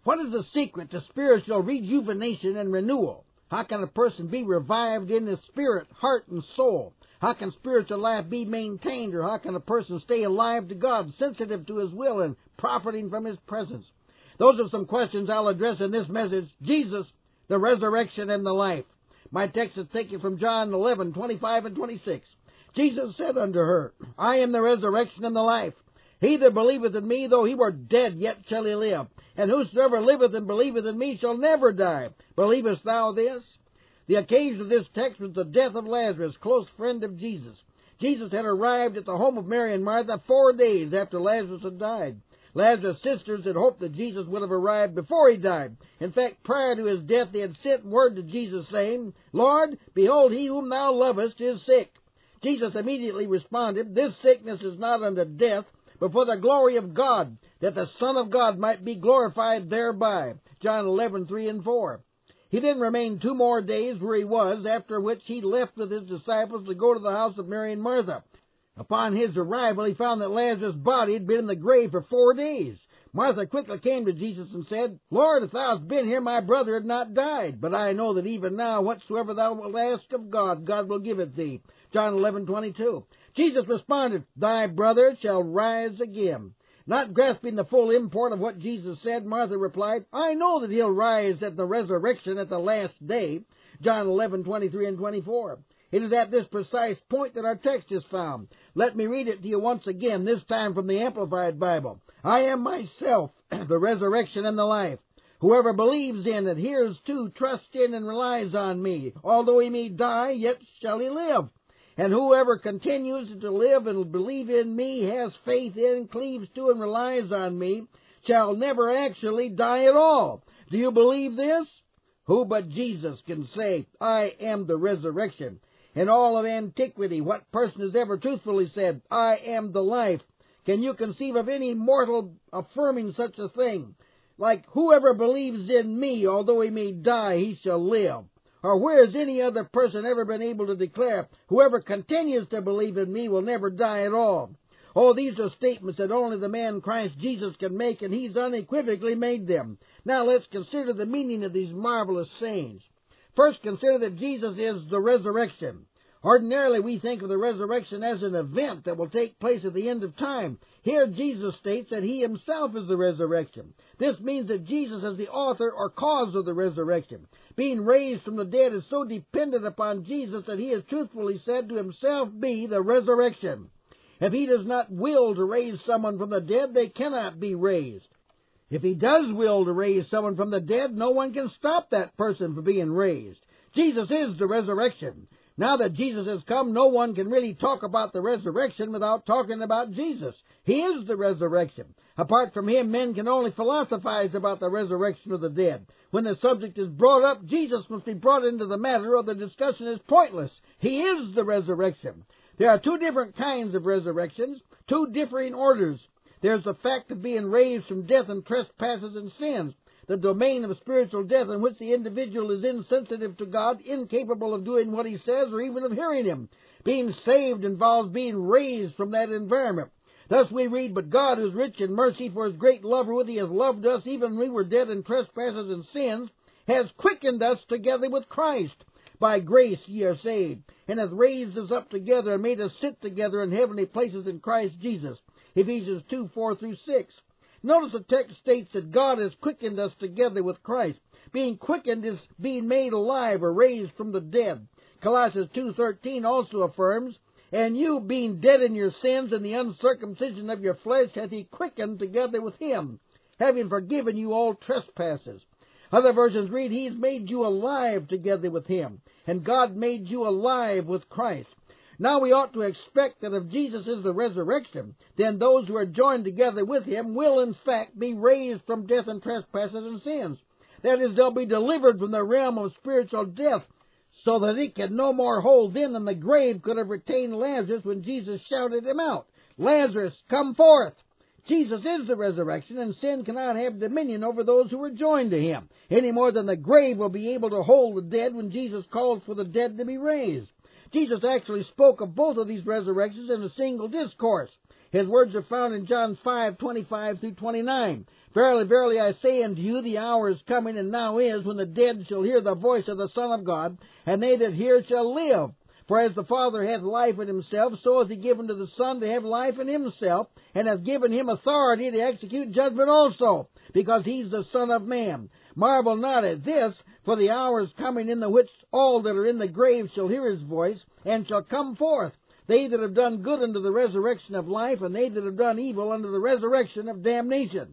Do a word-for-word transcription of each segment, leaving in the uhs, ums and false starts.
What is the secret to spiritual rejuvenation and renewal? How can a person be revived in his spirit, heart, and soul? How can spiritual life be maintained, or how can a person stay alive to God, sensitive to His will, and profiting from His presence? Those are some questions I'll address in this message, Jesus, the Resurrection and the Life. My text is taken from John eleven, twenty-five and twenty-six. Jesus said unto her, I am the resurrection and the life. He that believeth in me, though he were dead, yet shall he live. And whosoever liveth and believeth in me shall never die. Believest thou this? The occasion of this text was the death of Lazarus, close friend of Jesus. Jesus had arrived at the home of Mary and Martha four days after Lazarus had died. Lazarus' sisters had hoped that Jesus would have arrived before he died. In fact, prior to his death, they had sent word to Jesus saying, Lord, behold, he whom thou lovest is sick. Jesus immediately responded, This sickness is not unto death, but for the glory of God, that the Son of God might be glorified thereby. John eleven, three and four. He then remained two more days where he was, after which he left with his disciples to go to the house of Mary and Martha. Upon his arrival, he found that Lazarus' body had been in the grave for four days. Martha quickly came to Jesus and said, Lord, if thou hadst been here, my brother had not died. But I know that even now, whatsoever thou wilt ask of God, God will give it thee. John eleven, twenty-two. Jesus responded, Thy brother shall rise again. Not grasping the full import of what Jesus said, Martha replied, I know that he'll rise at the resurrection at the last day. John eleven, twenty-three and twenty-four. It is at this precise point that our text is found. Let me read it to you once again, this time from the Amplified Bible. I am myself the resurrection and the life. Whoever believes in, adheres to, trusts in, and relies on me, although he may die, yet shall he live. And whoever continues to live and believe in me, has faith in, cleaves to, and relies on me, shall never actually die at all. Do you believe this? Who but Jesus can say, I am the resurrection? In all of antiquity, what person has ever truthfully said, I am the life? Can you conceive of any mortal affirming such a thing? Like, whoever believes in me, although he may die, he shall live. Or where has any other person ever been able to declare, whoever continues to believe in me will never die at all? Oh, these are statements that only the man Christ Jesus can make, and he's unequivocally made them. Now let's consider the meaning of these marvelous sayings. First, consider that Jesus is the resurrection. Ordinarily, we think of the resurrection as an event that will take place at the end of time. Here, Jesus states that he himself is the resurrection. This means that Jesus is the author or cause of the resurrection. Being raised from the dead is so dependent upon Jesus that he has truthfully said to himself be the resurrection. If he does not will to raise someone from the dead, they cannot be raised. If he does will to raise someone from the dead, no one can stop that person from being raised. Jesus is the resurrection. Now that Jesus has come, no one can really talk about the resurrection without talking about Jesus. He is the resurrection. Apart from him, men can only philosophize about the resurrection of the dead. When the subject is brought up, Jesus must be brought into the matter, or the discussion is pointless. He is the resurrection. There are two different kinds of resurrections, two differing orders. There's the fact of being raised from death and trespasses and sins, the domain of spiritual death in which the individual is insensitive to God, incapable of doing what he says or even of hearing him. Being saved involves being raised from that environment. Thus we read, But God, who is rich in mercy, for his great love wherewith he has loved us, even when we were dead in trespasses and sins, has quickened us together with Christ. By grace ye are saved, and hath raised us up together, and made us sit together in heavenly places in Christ Jesus. Ephesians two, four through six. Notice the text states that God has quickened us together with Christ. Being quickened is being made alive or raised from the dead. Colossians two thirteen also affirms, And you, being dead in your sins and the uncircumcision of your flesh, hath he quickened together with him, having forgiven you all trespasses. Other versions read, He has made you alive together with him, and God made you alive with Christ. Now we ought to expect that if Jesus is the resurrection, then those who are joined together with him will in fact be raised from death and trespasses and sins. That is, they'll be delivered from the realm of spiritual death, so that it can no more hold them than the grave could have retained Lazarus when Jesus shouted him out, Lazarus, come forth! Jesus is the resurrection, and sin cannot have dominion over those who are joined to him, any more than the grave will be able to hold the dead when Jesus calls for the dead to be raised. Jesus actually spoke of both of these resurrections in a single discourse. His words are found in John five, twenty-five through twenty-nine. Verily, verily, I say unto you, the hour is coming, and now is, when the dead shall hear the voice of the Son of God, and they that hear shall live. For as the Father hath life in himself, so hath he given to the Son to have life in himself, and hath given him authority to execute judgment also, because he is the Son of Man. Marvel not at this, for the hour is coming in the which all that are in the grave shall hear his voice, and shall come forth, they that have done good unto the resurrection of life, and they that have done evil unto the resurrection of damnation.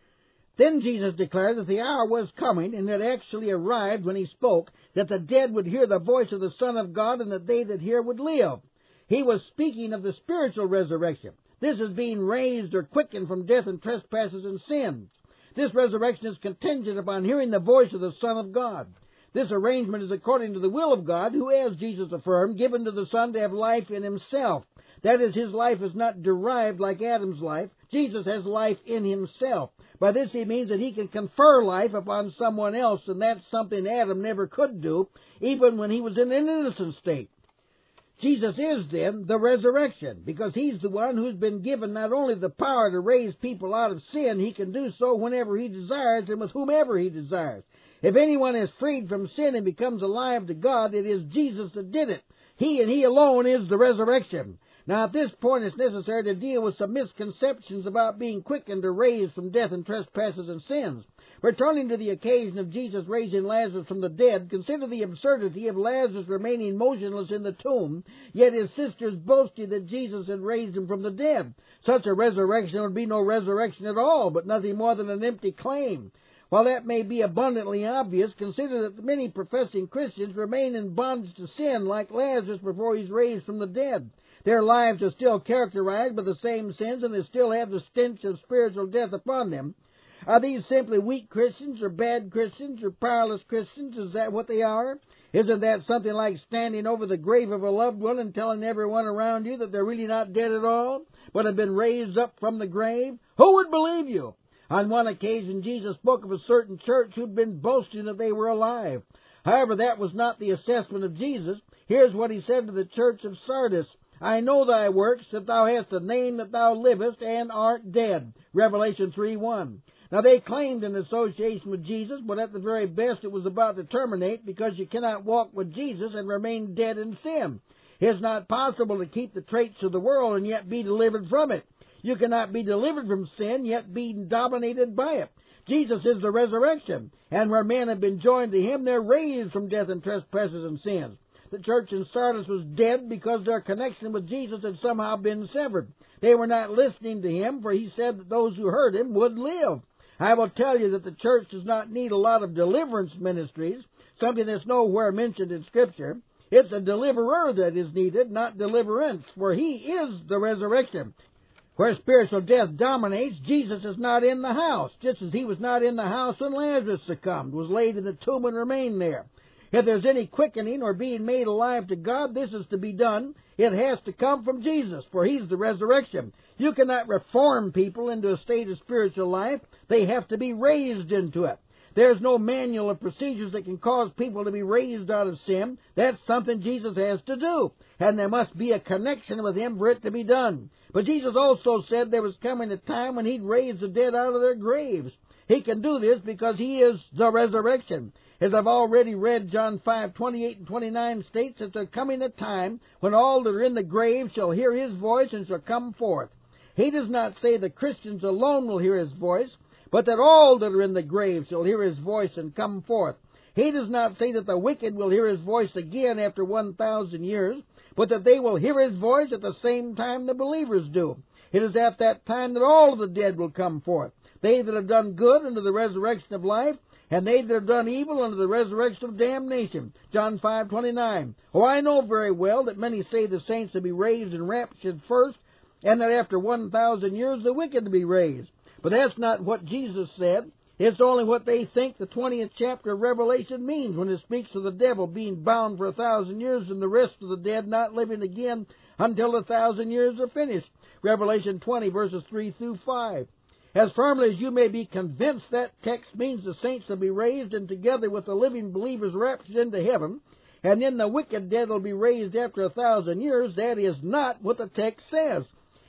Then Jesus declared that the hour was coming, and had actually arrived when he spoke, that the dead would hear the voice of the Son of God, and that they that hear would live. He was speaking of the spiritual resurrection. This is being raised or quickened from death and trespasses and sins. This resurrection is contingent upon hearing the voice of the Son of God. This arrangement is according to the will of God, who, as Jesus affirmed, given to the Son to have life in himself. That is, his life is not derived like Adam's life. Jesus has life in himself. By this he means that he can confer life upon someone else, and that's something Adam never could do, even when he was in an innocent state. Jesus is, then, the resurrection, because he's the one who's been given not only the power to raise people out of sin, he can do so whenever he desires and with whomever he desires. If anyone is freed from sin and becomes alive to God, it is Jesus that did it. He and he alone is the resurrection. Now, at this point, it's necessary to deal with some misconceptions about being quickened or raised from death and trespasses and sins. Returning to the occasion of Jesus raising Lazarus from the dead, consider the absurdity of Lazarus remaining motionless in the tomb, yet his sisters boasted that Jesus had raised him from the dead. Such a resurrection would be no resurrection at all, but nothing more than an empty claim. While that may be abundantly obvious, consider that many professing Christians remain in bondage to sin like Lazarus before he's raised from the dead. Their lives are still characterized by the same sins, and they still have the stench of spiritual death upon them. Are these simply weak Christians, or bad Christians, or powerless Christians? Is that what they are? Isn't that something like standing over the grave of a loved one and telling everyone around you that they're really not dead at all, but have been raised up from the grave? Who would believe you? On one occasion, Jesus spoke of a certain church who'd been boasting that they were alive. However, that was not the assessment of Jesus. Here's what he said to the church of Sardis. I know thy works, that thou hast a name that thou livest, and art dead. Revelation three one. Now, they claimed an association with Jesus, but at the very best it was about to terminate, because you cannot walk with Jesus and remain dead in sin. It's not possible to keep the traits of the world and yet be delivered from it. You cannot be delivered from sin, yet be dominated by it. Jesus is the resurrection, and where men have been joined to him, they're raised from death and trespasses and sins. The church in Sardis was dead because their connection with Jesus had somehow been severed. They were not listening to him, for he said that those who heard him would live. I will tell you that the church does not need a lot of deliverance ministries, something that's nowhere mentioned in Scripture. It's a deliverer that is needed, not deliverance, for he is the resurrection. Where spiritual death dominates, Jesus is not in the house, just as he was not in the house when Lazarus succumbed, was laid in the tomb and remained there. If there's any quickening or being made alive to God, this is to be done. It has to come from Jesus, for he's the resurrection. You cannot reform people into a state of spiritual life. They have to be raised into it. There's no manual of procedures that can cause people to be raised out of sin. That's something Jesus has to do, and there must be a connection with him for it to be done. But Jesus also said there was coming a time when he'd raise the dead out of their graves. He can do this because he is the resurrection. As I've already read, John five twenty-eight and twenty-nine states that there's coming a time when all that are in the grave shall hear his voice and shall come forth. He does not say the Christians alone will hear his voice, but that all that are in the grave shall hear his voice and come forth. He does not say that the wicked will hear his voice again after one thousand years, but that they will hear his voice at the same time the believers do. It is at that time that all of the dead will come forth, they that have done good unto the resurrection of life, and they that have done evil unto the resurrection of damnation. John five twenty-nine. Oh, I know very well that many say the saints will be raised and raptured first, and that after one thousand years the wicked will be raised. But that's not what Jesus said. It's only what they think the twentieth chapter of Revelation means when it speaks of the devil being bound for a thousand years and the rest of the dead not living again until the thousand years are finished. Revelation twenty, verses three through five. As firmly as you may be convinced that text means the saints will be raised and together with the living believers raptured into heaven, and then the wicked dead will be raised after a thousand years, that is not what the text says.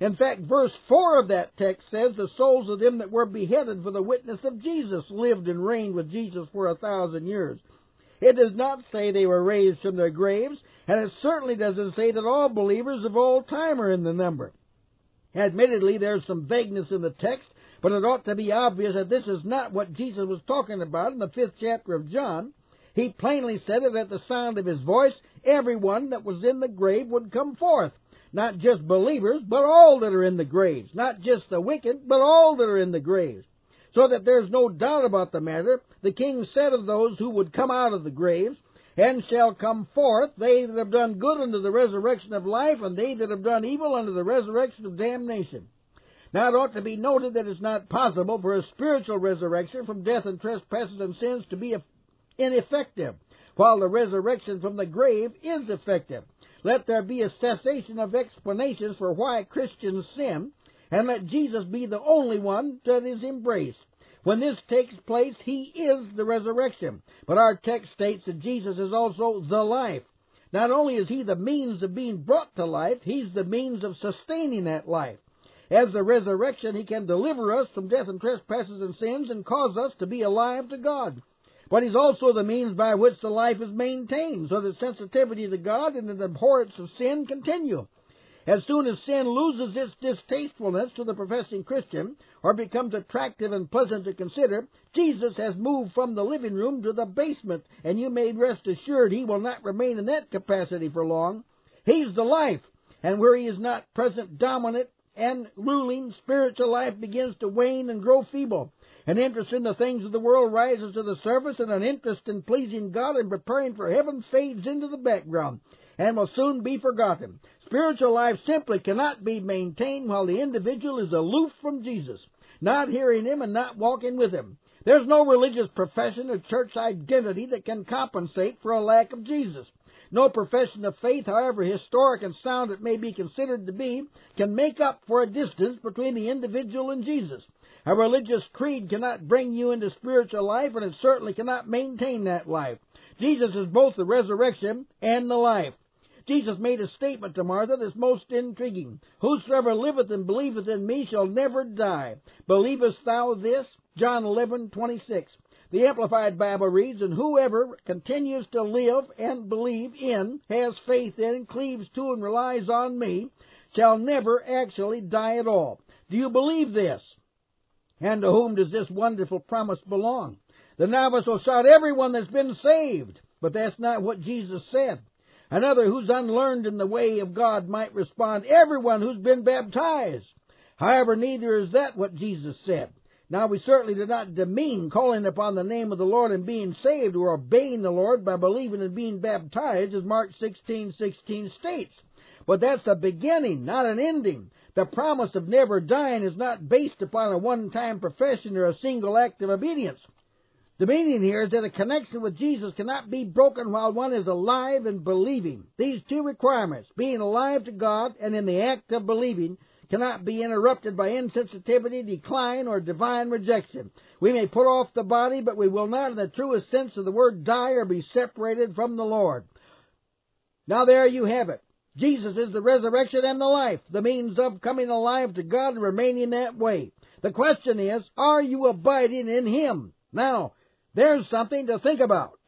In fact, verse four of that text says, the souls of them that were beheaded for the witness of Jesus lived and reigned with Jesus for a thousand years. It does not say they were raised from their graves, and it certainly doesn't say that all believers of all time are in the number. Admittedly, there's some vagueness in the text, but it ought to be obvious that this is not what Jesus was talking about in the fifth chapter of John. He plainly said that at the sound of his voice, everyone that was in the grave would come forth. Not just believers, but all that are in the graves. Not just the wicked, but all that are in the graves. So that there's no doubt about the matter, the king said of those who would come out of the graves, and shall come forth, they that have done good unto the resurrection of life, and they that have done evil unto the resurrection of damnation. Now it ought to be noted that it's not possible for a spiritual resurrection from death and trespasses and sins to be ineffective, while the resurrection from the grave is effective. Let there be a cessation of explanations for why Christians sin, and let Jesus be the only one that is embraced. When this takes place, He is the resurrection. But our text states that Jesus is also the life. Not only is He the means of being brought to life, He's the means of sustaining that life. As the resurrection, He can deliver us from death and trespasses and sins and cause us to be alive to God. But He's also the means by which the life is maintained, so that sensitivity to God and the abhorrence of sin continue. As soon as sin loses its distastefulness to the professing Christian, or becomes attractive and pleasant to consider, Jesus has moved from the living room to the basement, and you may rest assured He will not remain in that capacity for long. He's the life, and where He is not present, dominant and ruling, spiritual life begins to wane and grow feeble. An interest in the things of the world rises to the surface, and an interest in pleasing God and preparing for heaven fades into the background, and will soon be forgotten. Spiritual life simply cannot be maintained while the individual is aloof from Jesus, not hearing Him and not walking with Him. There's no religious profession or church identity that can compensate for a lack of Jesus. No profession of faith, however historic and sound it may be considered to be, can make up for a distance between the individual and Jesus. A religious creed cannot bring you into spiritual life, and it certainly cannot maintain that life. Jesus is both the resurrection and the life. Jesus made a statement to Martha that's most intriguing. Whosoever liveth and believeth in me shall never die. Believest thou this? John eleven twenty-six. The Amplified Bible reads, and whoever continues to live and believe in, has faith in, cleaves to, and relies on me, shall never actually die at all. Do you believe this? And to whom does this wonderful promise belong? The novice will shout, everyone that's been saved. But that's not what Jesus said. Another who's unlearned in the way of God might respond, everyone who's been baptized. However, neither is that what Jesus said. Now, we certainly do not demean calling upon the name of the Lord and being saved, or obeying the Lord by believing and being baptized, as Mark sixteen sixteen states. But that's a beginning, not an ending. The promise of never dying is not based upon a one-time profession or a single act of obedience. The meaning here is that a connection with Jesus cannot be broken while one is alive and believing. These two requirements, being alive to God and in the act of believing, cannot be interrupted by insensitivity, decline, or divine rejection. We may put off the body, but we will not in the truest sense of the word die or be separated from the Lord. Now there you have it. Jesus is the resurrection and the life, the means of coming alive to God and remaining that way. The question is, are you abiding in Him? Now, there's something to think about.